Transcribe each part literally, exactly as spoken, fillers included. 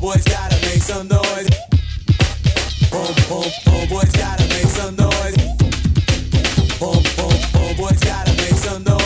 Homeboys gotta make some noise. Home, home, homeboys gotta make some noise. Home, home, homeboys gotta make some noise.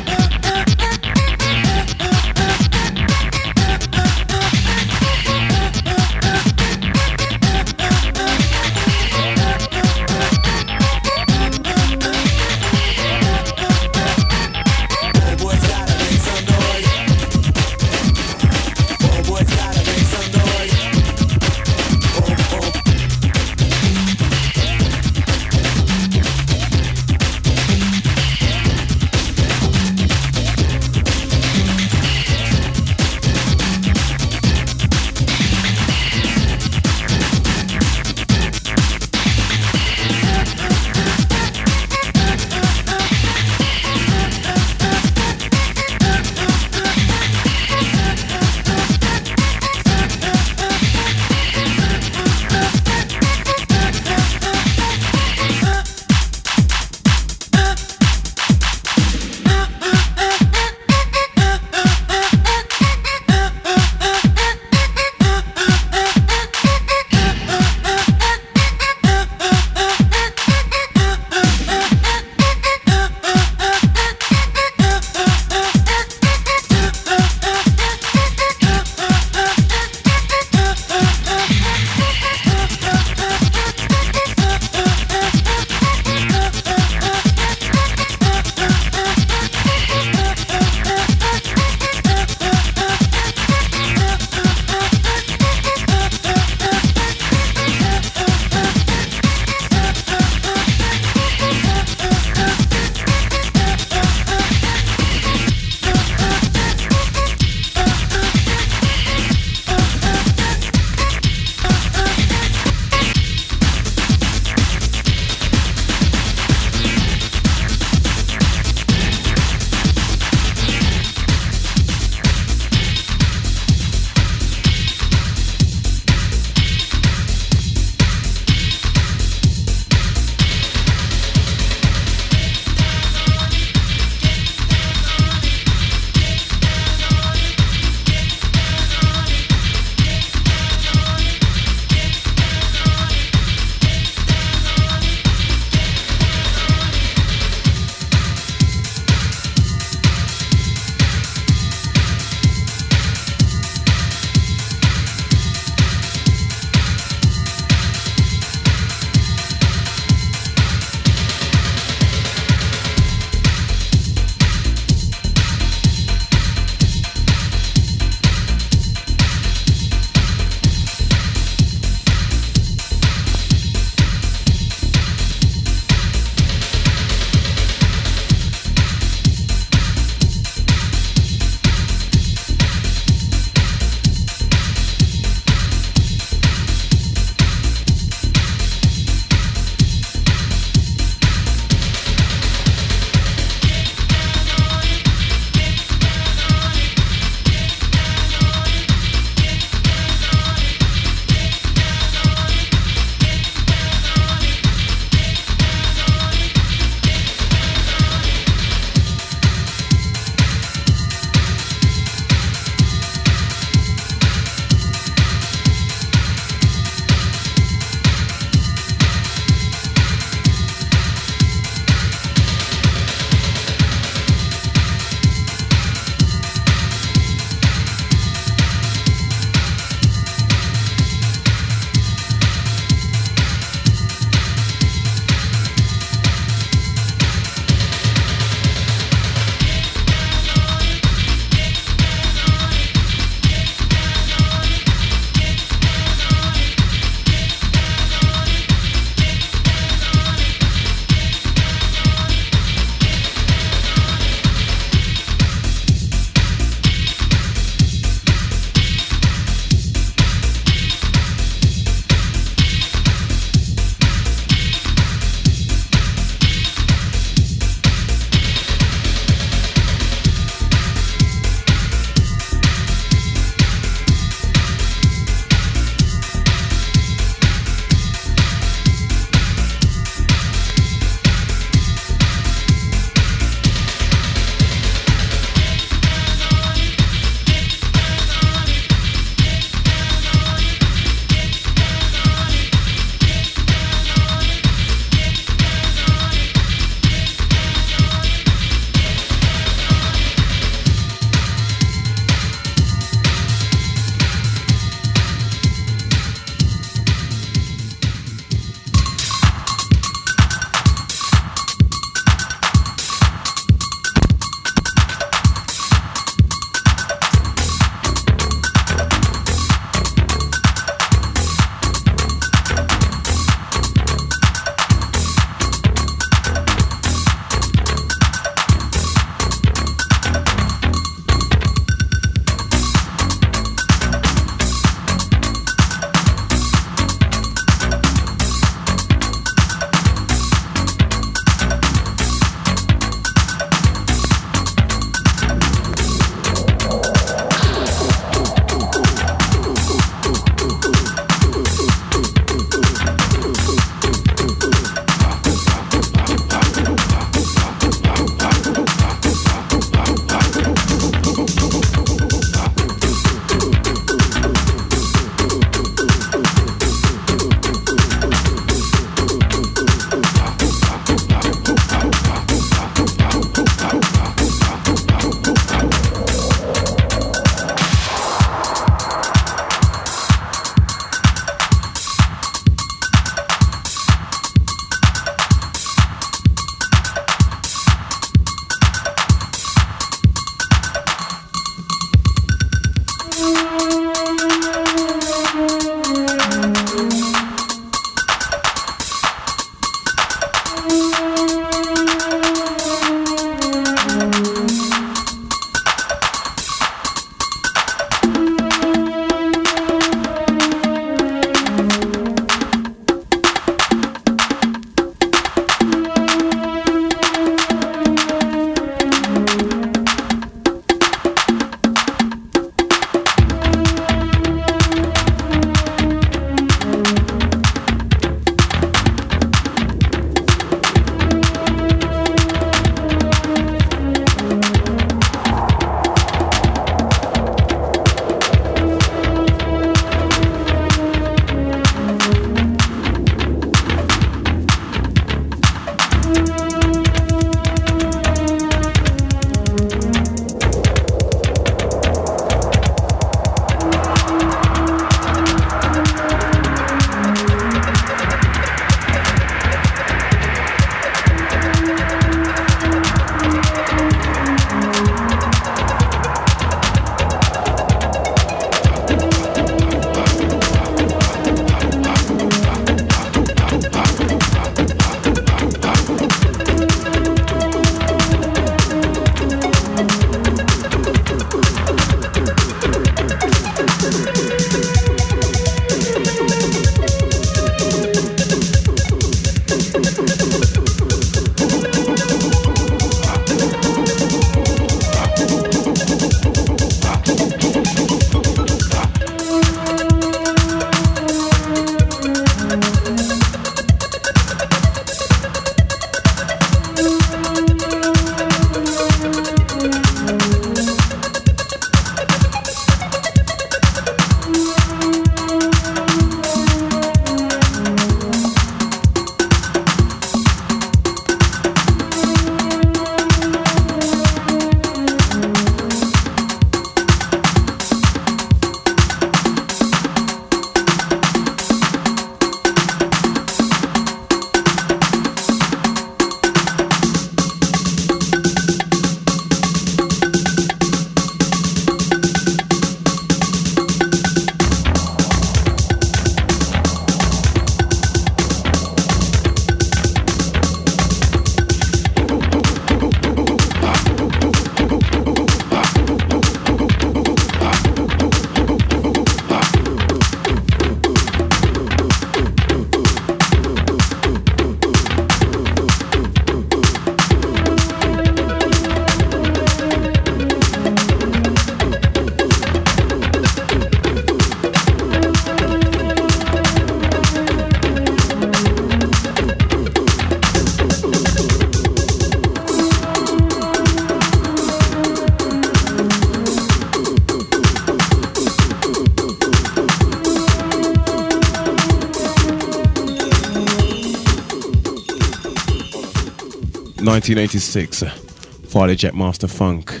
nineteen eighty-six, Farley Jack Master Funk.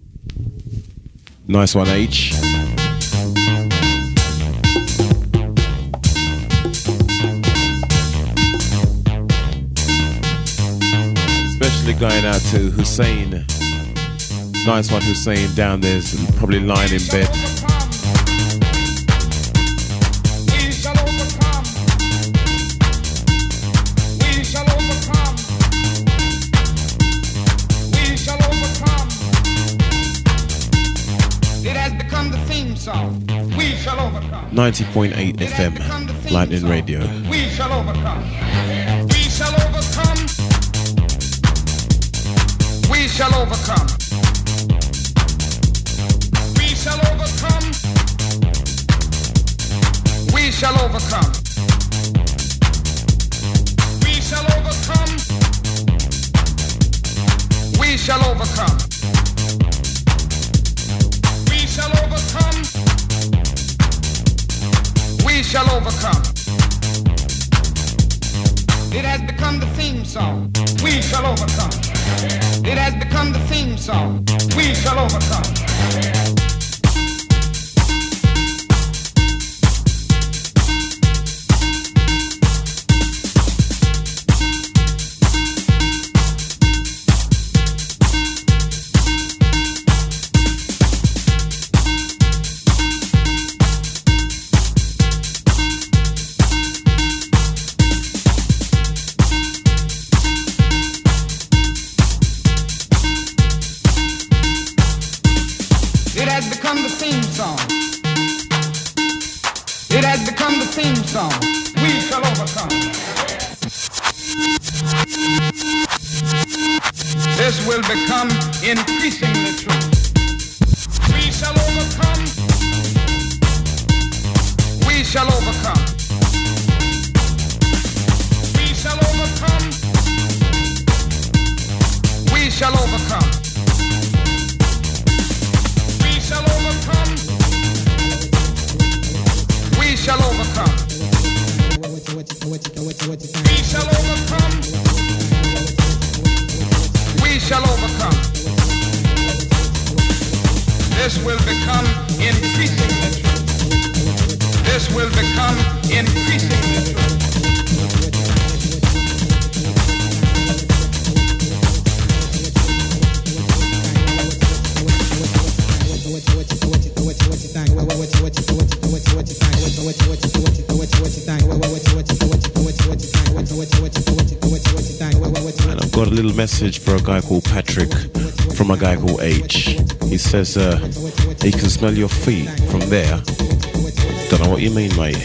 Nice one, H. Especially going out to Hussein. Nice one, Hussein, down there's probably lying in bed. ninety point eight F M, Lightning Radio. We shall overcome. We shall overcome. We shall overcome. We shall overcome. We shall overcome. We shall overcome. We shall overcome. We shall overcome. We shall overcome. It has become the theme song. We shall overcome. It has become the theme song. We shall overcome. This will become increasingly true. We shall overcome. We shall overcome. We shall overcome. We shall overcome. We shall overcome. We shall overcome. We shall overcome. We shall overcome. This will become increasingly true. This will become increasingly true. And I've got a little message for a guy called Patrick from a guy called H. He says uh, he can smell your feet from there. Don't know what you mean, mate.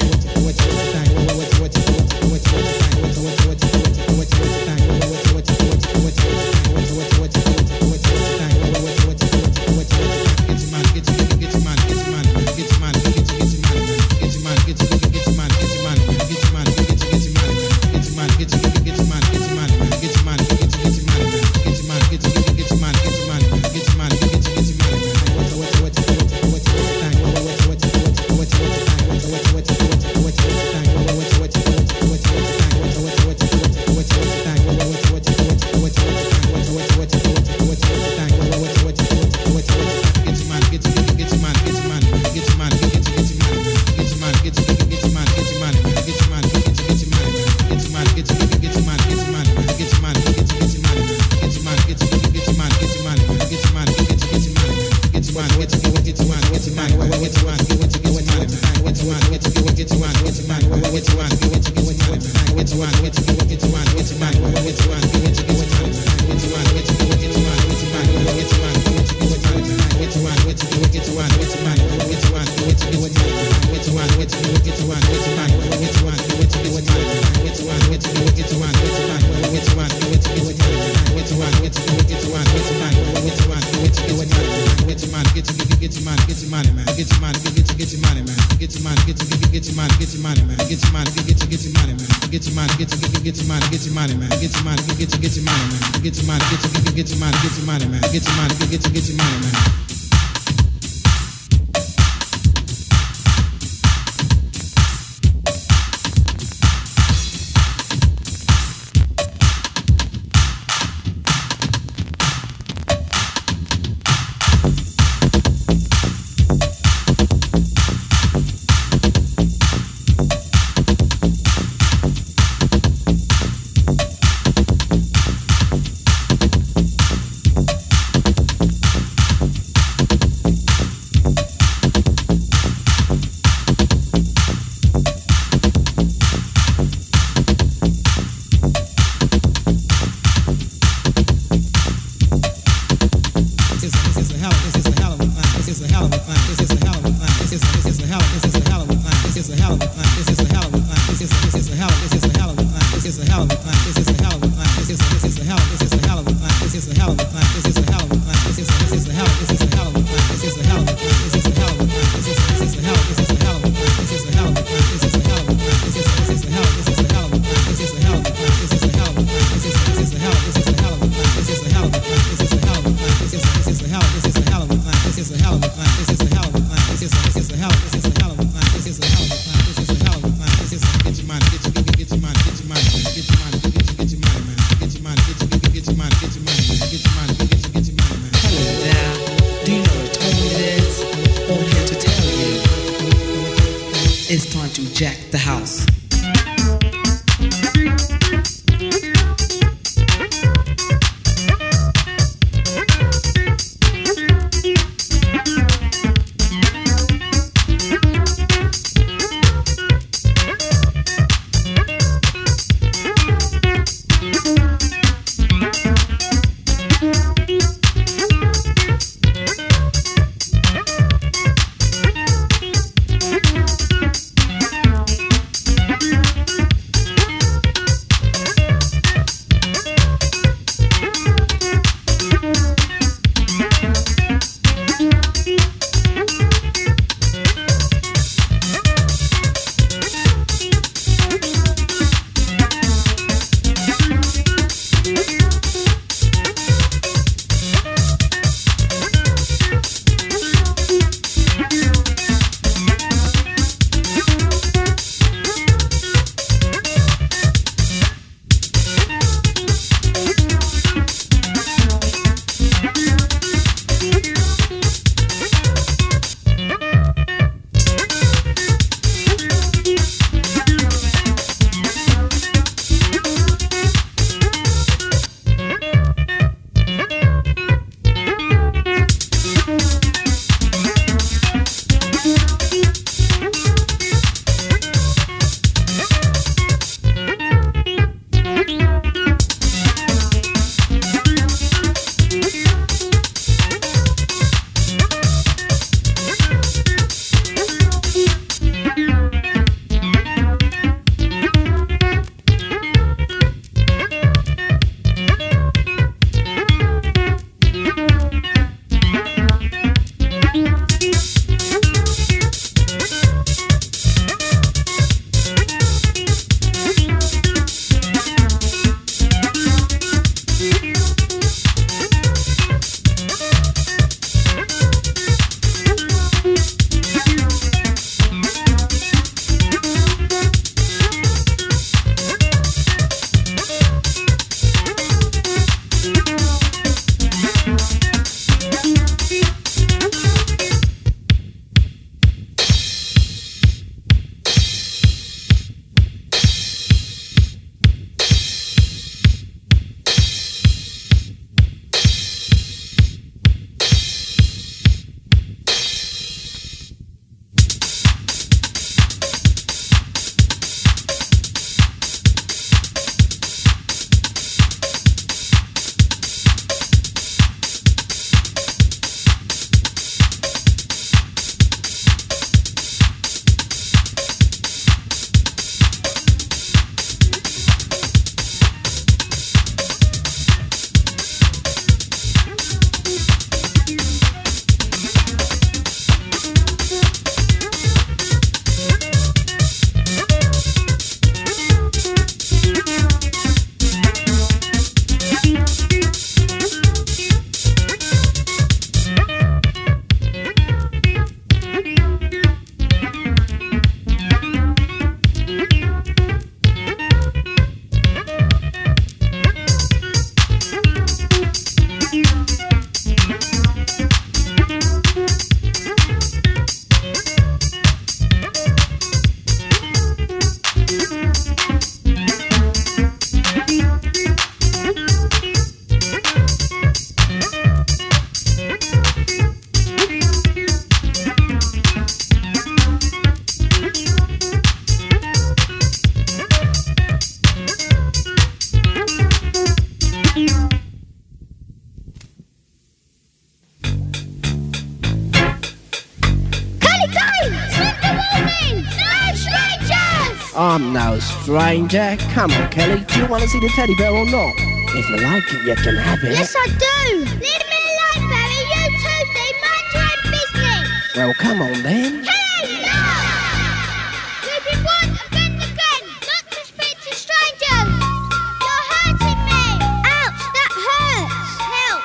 I'm no stranger. Come on, Kelly, do you want to see the teddy bear or not? If you like it, you can have it. Yes, I do. Leave me alone, Barry. You two do mind your own business. Well, come on then. Kelly, no! We've been warned again and again not to speak to strangers. You're hurting me. Ouch, that hurts. Help.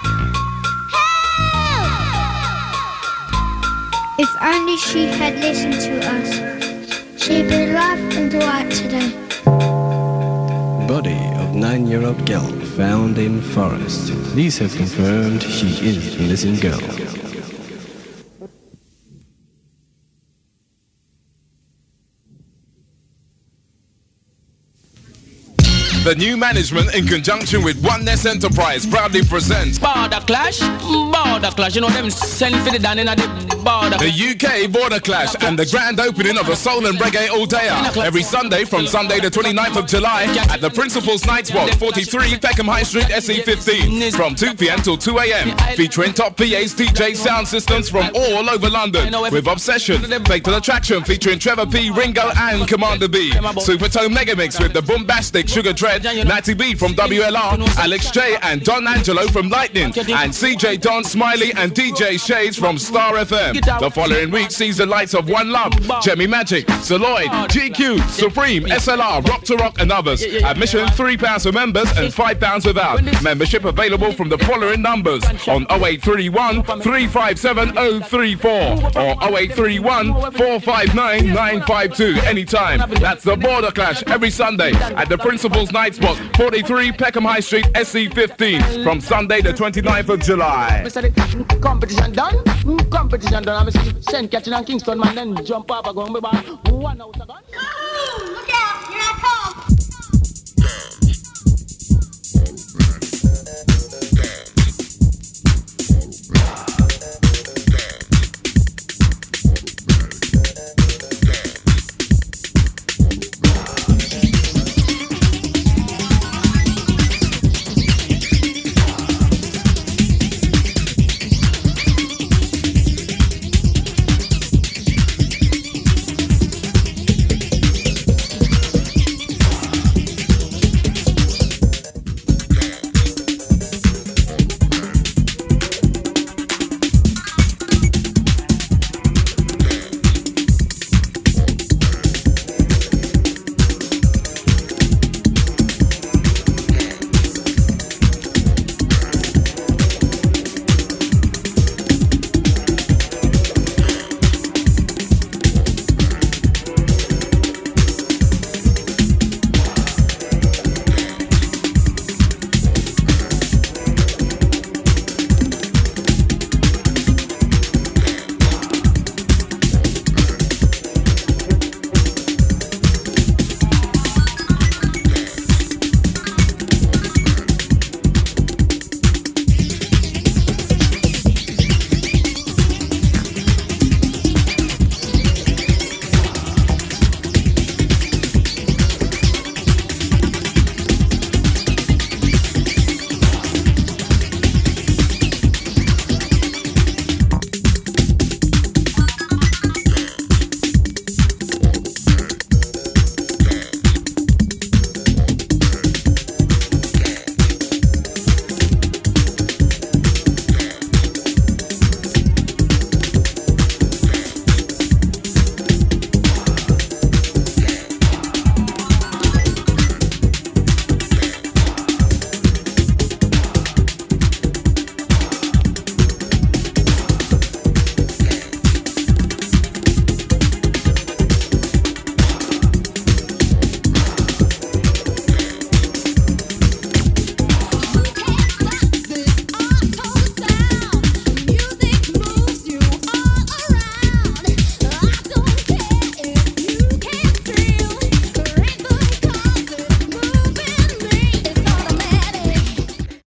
Help! If only she had listened to us, she'd be alive and alright today. Body of nine-year-old girl found in forest. Police have confirmed she is a missing girl. The new management, in conjunction with Oneness Enterprise, proudly presents Border Clash, Border Clash. You know them send for the down in the border. the U K Border Clash and the grand opening of a soul and reggae all-dayer every Sunday from Sunday the twenty-ninth of July at the Principal's Night Spot, forty-three Peckham High Street, S E fifteen, from two p m till two a m, featuring top P As, D Js, sound systems from all over London, with Obsession, Fatal Attraction featuring Trevor P, Ringo and Commander B, Supertone Megamix with the bombastic Sugar Dread, Natty B from W L R, Alex J and Don Angelo from Lightning, and C J Don Smiley and D J Shades from Star F M. The following week sees the lights of One Love, Jemmy Magic, Celoid, G Q, Supreme, S L R, Rock to Rock and others. Admission three pounds for members and five pounds without. Membership available from the following numbers on oh eight three one, three five seven oh three four or oh eight three one, four five nine, nine five two anytime. That's the Border Clash every Sunday at the Principal's Night Spot, forty-three Peckham High Street, S E fifteen, from Sunday the twenty-ninth of July. Competition done, competition done. I'm Saint Catherine and Kingston man, then jump up and go one out again.